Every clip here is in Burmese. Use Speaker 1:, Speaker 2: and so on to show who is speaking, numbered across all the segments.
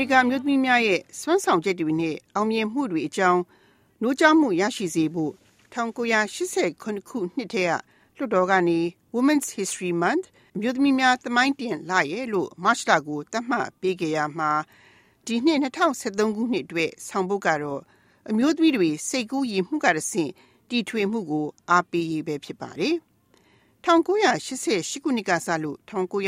Speaker 1: ကန်မျိုးသမီးများရဲ့စွမ်းဆောင်ချက်တွေနဲ့အောင်မြင်မှုတွေအကြောင်းနိုးကြားမှုရရှိစေဖို့1989ခုနှစ်ထဲကလွှတ်တော်ကနေ Women's History Month အမျိုးသမီးများသမိုင်းတင်လရဲ့လို့မတ်လကိုသတ်မှတ်ပေးခဲ့ရမှာဒီနှစ်2013ခုနှစ်အတွက်ဆောင်ပုဒ်ကတော့အမျိုးသမီးတွေစိတ်ကူးရည်မှုကတဆင့်တီထွင်မှုကိုအားပေးရေးပဲဖြစ်ပါတယ်1988ခုနှစ်ကစလို့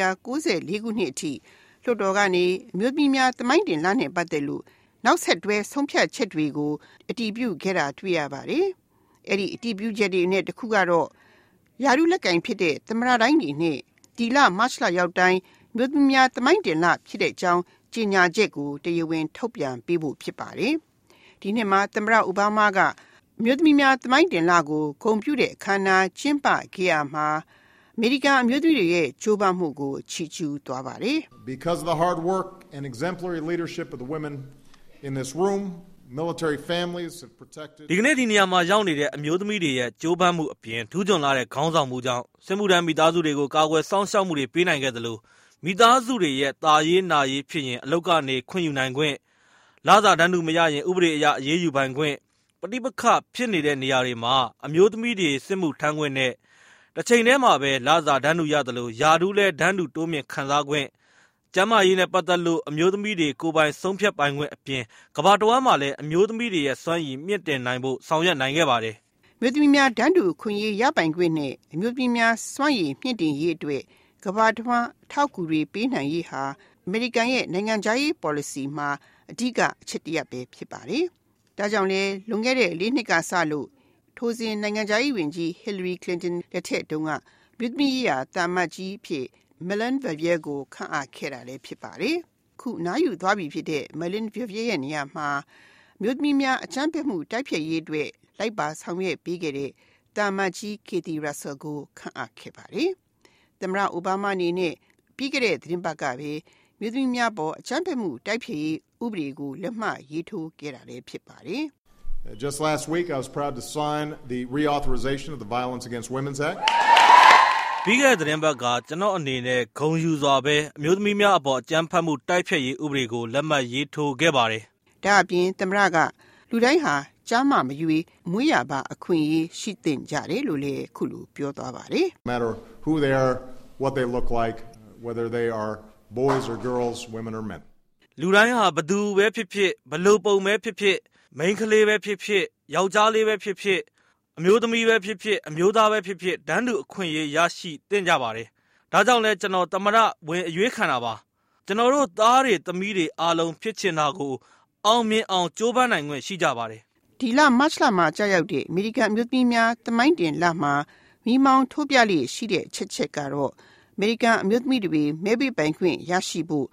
Speaker 1: 1994ခုနှစ်အထိလွှတ်တော်ကနေအမျိုးသမီးများသမိုင်းတင်လနဲ့ပတ်သက်လို့နောက်ဆက်တွဲဆုံးဖြတ်ချက်တွေကိုအတည်ပြုခဲ့တာတွေ့ရပါတယ်။အဲ့ဒီအတည်ပြုချက်တွေနဲ့တစ်ခုကတော့ယာရုလက်ကင်ဖြစ်တဲ့သမရတိုင်းတွေနဲ့ဒီလမတ်လရောက်တိုင်းမျိုးသမီးများသမိုင်းတင်လဖြစ်တဲ့အကြောင်းကြေညာချက်ကိုတရားဝင်ထုတ်ပြန်ပေးဖို့ဖြစ်ပါတယ်။ဒီနှစ်မှာသမရအိုဘားမားကမျိုးသမီးများသမိုင်းတင်လကိုဂုဏ်ပြုတဲ့အခမ်းအနားကျင်းပခဲ့ရမှာအမေရိကန်အမျိုးသမီးတွေရဲ့ကြိုးပမ်းမှုကိုချီးကျူးသွားပါတယ်။
Speaker 2: Because of the hard work and exemplary leadership of the women in this room, military families have protected
Speaker 3: ဒီကနေ့ဒီနေရာမှာရောက်နေတဲ့အမျိုးသမီးတွေရဲ့ကြိုးပမ်းမှုအပြင်ထူးချွန်လာတဲ့ခေါင်းဆောင်မှုကြောင့်စစ်မှုထမ်းမိသားစုတွေကိုကာကွယ်စောင့်ရှောက်မှုတွေပေးနိုင်ခဲ့သလိုမိသားစုတွေရဲ့တာရေးနာရေးဖြစ်ရင်အလုပ်ကနေခွင့်ယူနိုင်ခွင့်လစာတန်းတူမရရင်ဥပဒေအရအရေးယူပိုင်ခွင့်ပဋိပက္ခဖြစ်နေတဲ့နေရာတွေမှာအမျိုးသမီးတွေစစ်မှုထမ်းခွင့်နဲ့တစ်ချိန်တည်းမှာပဲလစာတန်းတူရသလိုယာဒူးလဲတန်းတူတိုးမြင့်ခံစားခွင့်ကျန်းမာရေးနဲ့ပတ်သက်လို့အမျိုးသမီးတွေကိုယ်ပိုင်ဆုံးဖြတ်ပိုင်ခွင့်အပြင်ကမ္ဘာတစ်ဝန်းမှာလည်းအမျိုးသမီးတွေရဲ့စွမ်းရည်မြင့်တင်နိုင်ဖို့ဆောင်ရွက်နိုင်ခဲ့ပါတယ်
Speaker 1: ။မျိုးသမီးများတန်းတူခွင့်ရေးရပိုင်ခွင့်နဲ့အမျိုးသမီးများစွမ်းရည်မြင့်တင်ရေးအတွက်ကမ္ဘာတစ်ဝန်းထောက်ကူတွေပေးနိုင်ရေးဟာအမေရိကန်ရဲ့နိုင်ငံခြားရေး policy မှာအဓိကအချက်တရပ်ပဲဖြစ်ပါတယ်။ဒါကြောင့်လဲလွန်ခဲ့တဲ့4နှစ်ကစလို့ထိုစဉ်နိုင်ငံခြားရေးဝန်ကြီး Hillary Clinton လက်ထက်တုန်းကမြို့သမီးရာတာမတ်ကြီးဖြစ် Melanie Vervier ကိုခန့်အပ်ခဲ့တာလည်းဖြစ်ပါတယ်။ခုနားယူသွားပြီဖြစ်တဲ့ Melanie Vervier ရဲ့နေရာမှာမြို့သမီးများအကြမ်းဖက်မှုတိုက်ဖျက်ရေးအတွက်လိုက်ပါဆောင်ရွက်ပေးခဲ့တဲ့တာမတ်ကြီး Katie Russell ကိုခန့်အပ်ခဲ့ပါတယ်။သမ္မတအိုဘားမားအနေနဲ့ပြီးခဲ့တဲ့သတင်းပတ်ကပဲမြို့သမီးများပေါ်အကြမ်းဖက်မှုတိုက်ဖျက်ရေးဥပဒေကိုလက်မှတ်ရေးထိုးခဲ့တာလည်းဖြစ်ပါတယ်။
Speaker 2: Just last week, I was proud to sign the reauthorization of the Violence Against Women's Act.
Speaker 3: ပြီးခဲ့တဲ့သတင်းပတ်ကကျွန်တော်အနေနဲ့ဂုဏ်ယူစွာပဲအမျိုးသမီးများအပေါ်အကြမ်းဖက်မှုတိုက်ဖျက်ရေးဥပဒေကိုလက်မှတ်ရေးထိုးခဲ့ပါတယ်
Speaker 1: ။ဒါအပြင်သမ္မတကလူတိုင်းဟာကြားမမရွေးမွေးရပါအခွင့်အရေးရှိသင့်ကြတယ်လို့လည်းခုလိုပြောသွားပါတယ်။
Speaker 2: No matter who they are, what they look like, whether they are boys or girls, women or men.
Speaker 3: လူတိုင်းဟာဘသူပဲဖြစ်ဖြစ်ဘလို့ပုံပဲဖြစ်ဖြစ်မိန်းကလေးပဲဖြစ်ဖြစ်ယောက်ျားလေးပဲဖြစ်ဖြစ်အမျိုးသမီးပဲဖြစ်ဖြစ်အမျိုးသားပဲဖြစ်ဖြစ်တန်းတူအခွင့်အရေးရရှိသင့်ကြပါတယ်။ဒါကြောင့်လဲကျွန်တော်သမ္မတဝင်အရွေးခံတာပါ။ကျွန်တော်တို့သားတွေသမီးတွေအားလုံးဖြစ်ချင်တာကိုအောင်မြင်အောင်ကြိုးပမ်းနိုင်ခွင့်ရှိကြပါတယ်
Speaker 1: ။ဒီလမတ်လမှာကြာရောက်တဲ့အမေရိကန်အမျိုးသမီးများသမိုင်းတင်လမှာမိမောင်းထိုးပြလေရှိတဲ့ချက်ကတော့အမေရိကန်အမျိုးသမီးတွေမဲပေးပိုင်ခွင့်ရရှိဖို့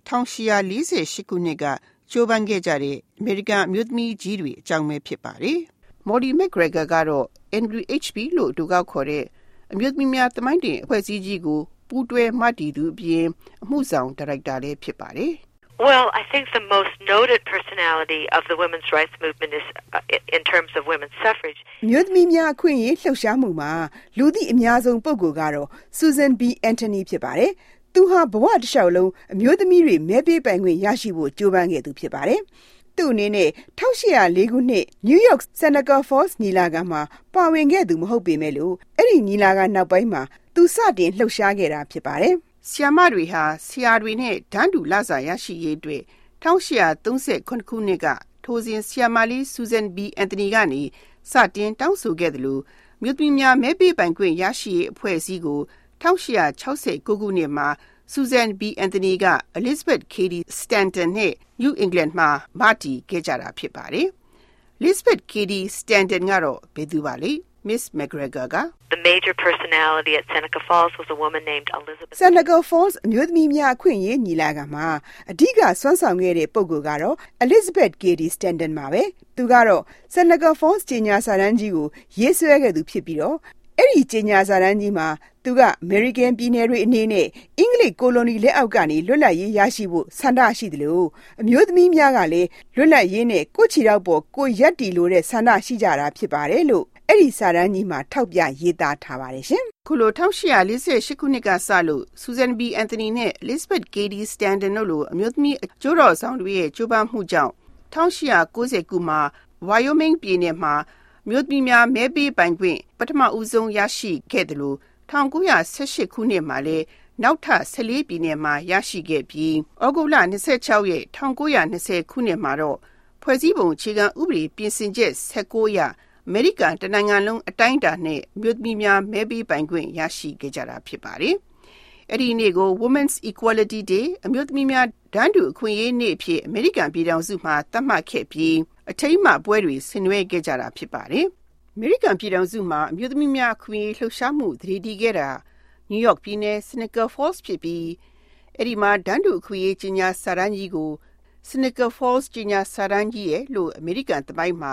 Speaker 1: 1848ခုနှစ်ကကြိုးပမ်းခဲ့ကြတဲ့အမေရိကန်အမျိုးသမီးကြီးတွေအကြောင်းပဲဖြစ်ပါတယ်။ Molly McGregor ကတော့ NWHP လို့အတူကောက်ခေါ်တဲ့အမျိုးသမီးများသမိုင်းတင်အဖွဲ့အစည်းကြီးကိုပူးတွဲမှတည်သူအပြင်အမှုဆောင်ဒါရိုက်တာလည်းဖြစ်ပါတယ်။
Speaker 4: Well, I think the most noted personality of the women's rights movement is in terms of women's suffrage.
Speaker 5: မြို့သမီးများအခွင့်အရေးလှုပ်ရှားမှုမှာလူသိအများဆုံးပုဂ္ဂိုလ်ကတော့ Susan B. Anthony ဖြစ်ပါတယ်။သူဟာဘဝတစ်လျှောက်လုံးအမျိုးသမီးတွေမဲပေးပိုင်ခွင့်ရရှိဖို့ကြိုးပမ်းခဲ့သူဖြစ်ပါတယ်။သူ့အနေနဲ့1804ခုနှစ် New York Seneca Falls ညီလာခံမှာပါဝင်ခဲ့သူမဟုတ်ပေမဲ့လို့အဲ့ဒီညီလာခံနောက်ပိုင်းမှာသူစတင်လှုပ်ရှားခဲ့တာဖြစ်ပါတယ်
Speaker 1: ။ဆီယာမတွေဟာဆီယာတွေနဲ့တန်းတူလစာရရှိရေးအတွက်1838ခုနှစ်ကထိုစဉ်ဆီယာမလေး Susan B. Anthony ကနေစတင်တောင်းဆိုခဲ့တယ်လို့မြို့သမီးများမဲပေးပိုင်ခွင့်ရရှိရေးအဖွဲ့အစည်းကို1869ခုနှစ်မှာSusan B. Anthony က Elizabeth Cady Stanton နဲ့ New England မှာမတည်ခဲ့ကြတာဖြစ်ပါတယ်။ Elizabeth Cady Stanton ကတော့ဘယ်သူပါလဲ။ Miss McGregor က
Speaker 4: The major personality at Seneca Falls was a woman named Elizabeth.
Speaker 5: Seneca Falls အမျိုးသမီးများအခွင့်အရေးညီလာခံမှာအဓိကစွမ်းဆောင်ခဲ့တဲ့ပုဂ္ဂိုလ်ကတော့ Elizabeth Cady Stanton ပါပဲ။သူကတော့ Seneca Falls ကြေညာစာတမ်းကြီးကိုရေးဆွဲခဲ့သူဖြစ်ပြီးတော့အဲ့ဒီကြေညာစာတမ်းကြီးမှာသူက American ပြည်နယ်တွေအနေနဲ့အင်္ဂလိပ်ကိုလိုနီလက်အောက်ကနေလွတ်လပ်ရေးရရှိဖို့ဆန္ဒရှိတယ်လို့အမျိုးသမီးများကလည်းလွတ်လပ်ရေးနဲ့ကိုယ့်ခြေထောက်ပေါ်ကိုယ်ရပ်တည်လို့တဲ့ဆန္ဒရှိကြတာဖြစ်ပါတယ်လို့အဲ့ဒီစာတမ်းကြီးမှာထောက်ပြရေးသားထားပါတယ်ရှင်
Speaker 1: ခုလို1848ခုနှစ်ကစလို့ Susan B. Anthony နဲ့ Elizabeth Cady Stanton တို့လိုအမျိုးသမီးကျိုးတော်ဆောင်တွေရဲ့ကြိုးပမ်းမှုကြောင့်1890ခုမှာ Wyoming ပြည်နယ်မှာမြို့သမီးများမဲပေးပိုင်ခွင့်ပထမဦးဆုံးရရှိခဲ့တယ်လို့1918ခုနှစ်မှာလည်းနောက်ထပ်14ပြည်နယ်မှာရရှိခဲ့ပြီးဩဂုတ်လ26ရက်1920ခုနှစ်မှာတော့ဖွဲ့စည်းပုံအခြေခံဥပဒေပြင်ဆင်ချက်19ရအမေရိကန်တနိုင်ငံလုံးအတိုင်းအတာနဲ့မြို့သမီးများမဲပေးပိုင်ခွင့်ရရှိခဲ့ကြတာဖြစ်ပါတယ်။အဲ့ဒီနေ့ကို Women's Equality Day အမျိုးသမီးများတန်းတူအခွင့်အရေးနေ့အဖြစ်အမေရိကန်ပြည်ထောင်စုမှာသတ်မှတ်ခဲ့ပြီးအထိမ်းအမှတ်ပွဲတွေဆင်နွှဲခဲ့ကြတာဖြစ်ပါတယ်။အမေရိကန်ပြည်ထောင်စုမှာအမျိုးသမီးများအခွင့်အရေးလှုပ်ရှားမှုသတိတည်ခဲ့တာနယူးယောက်ပြည်နယ် Seneca Falls ဖြစ်ပြီးအဲ့ဒီမှာတန်းတူအခွင့်အရေးကြီးညာစာတမ်းကြီးကို Seneca Falls ကြီးညာစာတမ်းကြီးရဲ့လို့အမေရိကန်သမိုင်းမှာ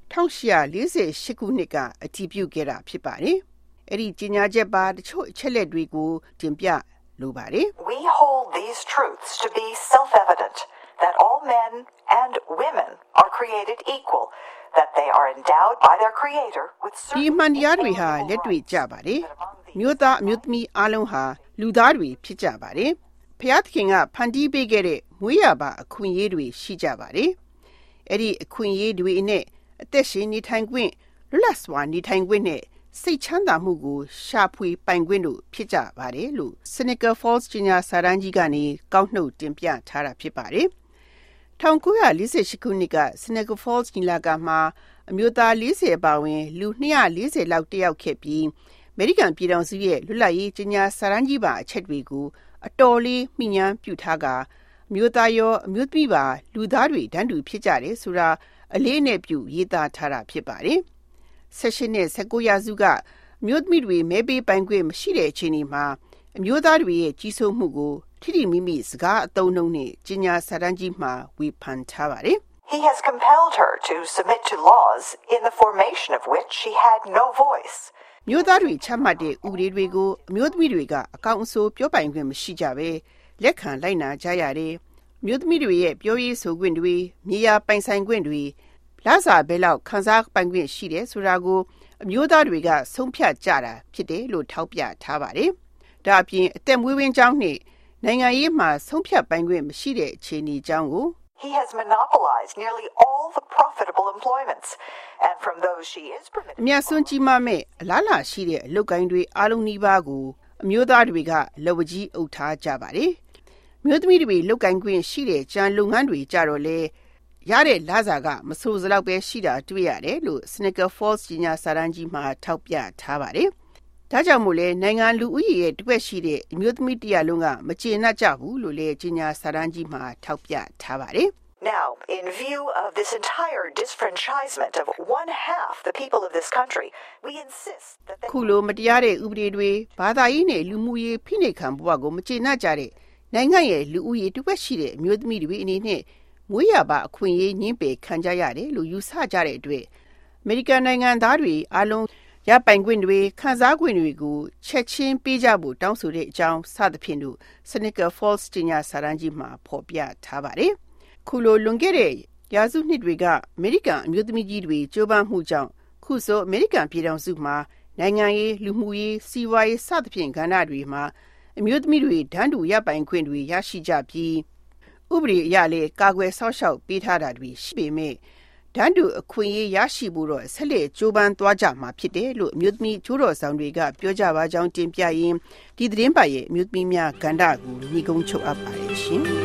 Speaker 1: 1848ခုနှစ်ကအတည်ပြုခဲ့တာဖြစ်ပါတယ်။အဲ့ဒီကြီးညာချက်ပါတချို့အချက်လက်တွေကိုတင်ပြလိုပါတယ်။
Speaker 6: We hold these truths to be self-evident that all men and women are created equal, that they are endowed by their creator with certain
Speaker 1: ဒီမှန်တရားတွေဟာလက်တွေ့ကြပါတယ်။မြို့သားအမျိုးသမီးအားလုံးဟာလူသားတွေဖြစ်ကြပါတယ်။ဖျားသခင်ကဖန်တီးပေးခဲ့တဲ့မွေးရပါအခွင့်အရေးတွေရှိကြပါတယ်။အဲ့ဒီအခွင့်အရေးတွေနဲ့အသက်ရှင်နေထိုင်ခွင့်လွတ်လပ်စွာနေထိုင်ခွင့်နဲ့စိတ်ချမ်းသာမှုကိုရှာဖွေပိုင်ခွင့်တို့ဖြစ်ကြပါတယ်လို့ Seneca Falls ကြီးညာစာတမ်းကြီးကနေကောက်နှုတ်တင်ပြထားတာဖြစ်ပါတယ်။1948ခုနှစ်က Seneca Falls ညီလာခံမှာအမျိုးသား40ပါဝင်လူ240လောက်တက်ရောက်ခဲ့ပြီးအမေရိကန်ပြည်ထောင်စုရဲ့လွတ်လပ်ရေးကြီးညာစာတမ်းကြီးပါအချက်တွေကိုအတော်လေးမှီညမ်းပြုထားကအမျိုးသားရောအမျိုးသမီးပါလူသားတွေတန်းတူဖြစ်ကြတယ်ဆိုတာအလေးနဲ့ပြုရေးသားထားတာဖြစ်ပါတယ်။16နဲ့19ရာစုကအမျိုးသမီးတွေမဲပေးပိုင်ခွင့်မရှိတဲ့အချိန်မှာအမျိုးသားတွေရဲ့ကြီးစိုးမှုကိုထိထိမိမိစကားအသုံးနှုန်းနဲ့ကြီးညာစာတမ်းကြီးမှာဝေဖန်ထားပါတယ်။
Speaker 6: He has compelled her to submit to laws in the formation of which she had no voice.
Speaker 1: မျိုးသားတွေချမှတ်တဲ့ဥပဒေတွေကိုအမျိုးသမီးတွေကအကောင့်အဆိုးပြောပိုင်ခွင့်မရှိကြပဲလက်ခံလိုက်နာကြရတယ်။မျိုးသမီးတွေရဲ့ပြောရေးဆိုခွင့်တွေမြေယာပိုင်ဆိုင်ခွင့်တွေလစာဘဲလောက်ခန်းစားပိုင်ခွင့်ရှိတယ်ဆိုတာကိုအမျိုးသားတွေကဆုံးဖြတ်ကြတာဖြစ်တယ်လို့ထောက်ပြထားပါတယ်။ဒါအပြင်အသက်မွေးဝမ်းကြောင်းနဲ့နိုင်ငံရေးမှာဆုံးဖြတ်ပိုင်ခွင့်မရှိတဲ့အခြေအနေကြောင်းကို
Speaker 6: He has monopolized nearly all the profitable employments, and from those she is permitted.
Speaker 1: အများဆုံးကြီးမားမဲ့အလားလာရှိတဲ့အလုပ်ကိုင်းတွေအားလုံးနီးပါးကိုအမျိုးသားတွေကလက်ဝကြီးအုပ်ထားကြပါတယ်။မျိုးသမီးတွေလုပ်ကိုင်းခွင့်ရှိတဲ့ကြံလုပ်ငန်းတွေကြတော့လေရတဲ့လစာကမဆိုးစလောက်ပဲရှိတာတွေ့ရတယ်လို့ Seneca Falls ကြီးညာစာတမ်းကြီးမှာထောက်ပြထားပါတယ်။ဒါကြောင့်မို့လဲနိုင်ငံလူဦးရေရဲ့တစ်ဝက်ရှိတဲ့အမျိုးသမီးတရာလုံးကမကျေနပ်ကြဘူးလို့လည်းကြီးညာစာတမ်းကြီးမှာထောက်ပြထားပါတယ်။
Speaker 6: Now, in view of this entire disfranchisement of one half the people of this country, we insist that they
Speaker 1: ခုလိုမတရားတဲ့ဥပဒေတွေဘာသာရေးနဲ့လူမှုရေးဖိနှိပ်ခံဘဝကိုမကျေနပ်ကြတဲ့နိုင်ငံရဲ့လူဦးရေတစ်ဝက်ရှိတဲ့အမျိုးသမီးတွေအနေနဲ့မွေးရပါအခွင့်အရေးညှင်းပယ်ခံကြရတယ်လို့ယူဆကြတဲ့အတွက်အမေရိကန်နိုင်ငံသားတွေအားလုံးရပိုင်ခွင့်တွေခံစားခွင့်တွေကိုချက်ချင်းပေးကြဖို့တောင်းဆိုတဲ့အကြောင်းစသဖြင့်တို့ Seneca Falls ကြီးညာစာတမ်းကြီးမှာဖော်ပြထားပါတယ်။ခုလိုလွန်ခဲ့တဲ့ရာစုနှစ်တွေကအမေရိကန်အမျိုးသမီးကြီးတွေကြိုးပမ်းမှုကြောင့်ခုဆိုအမေရိကန်ပြည်ထောင်စုမှာနိုင်ငံရေးလူမှုရေးစီးပွားရေးစသဖြင့်ကဏ္ဍတွေမှာအမျိုးသမီးတွေတန်းတူရပိုင်ခွင့်တွေရရှိကြပြီးဥပဒေအရလည်းကာကွယ်ဆောက်ရှောက်ပေးထားတာတွေရှိပေမဲ့တန်းတူအခွင့်အရေးရရှိဖို့တော့ဆက်လက်ကြိုးပမ်းသွားကြမှာဖြစ်တယ်လို့အမျိုးသမီးကျိုးတော်ဆောင်တွေကပြောကြပါကြောင်းတင်ပြရင်းဒီသတင်းပတ်ရဲ့အမျိုးသမီးများကဏ္ဍကိုညီကုန်းချုပ်အပ်ပါတယ်ရှင်။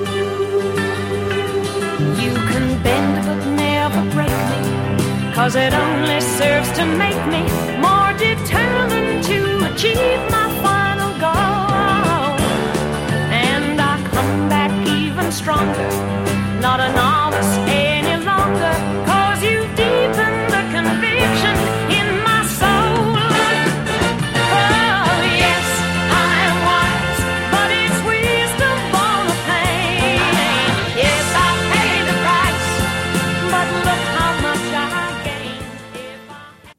Speaker 7: You can bend but never break me, 'cause it only serves to make me more determined to achieve my final goal. And I come back even stronger, not an